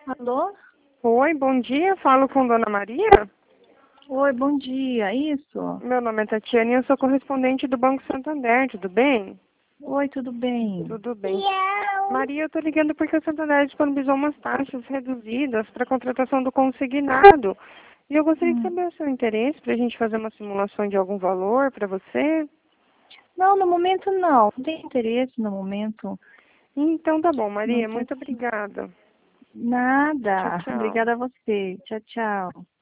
Alô? Oi, bom dia. Falo com Dona Maria. Oi, bom dia. Isso? Meu nome é Tatiana e eu sou correspondente do Banco Santander. Tudo bem? Oi, tudo bem? Tudo bem. Maria, eu tô ligando porque o Santander disponibilizou umas taxas reduzidas para contratação do consignado. E eu gostaria de Hum. saber o seu interesse para a gente fazer uma simulação de algum valor para você. Não, no momento não. Não tem interesse no momento. Então tá bom, Não Maria. tô... Muito obrigada. Tchau, Nada. tchau. Obrigada a você. Tchau, tchau.